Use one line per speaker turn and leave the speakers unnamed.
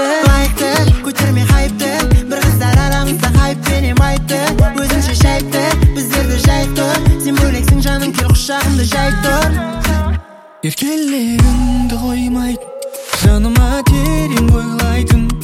лайықты көтерме хайпты, бір қыздар арамызда хайппенен айтты. Өзінше шайыпты, біздерді жайып тұр. Сен бөлексің жаным, кел құшағымды жайып тұр.
Еркелігіңді қоймайтын, жаныма терең бойлайтын,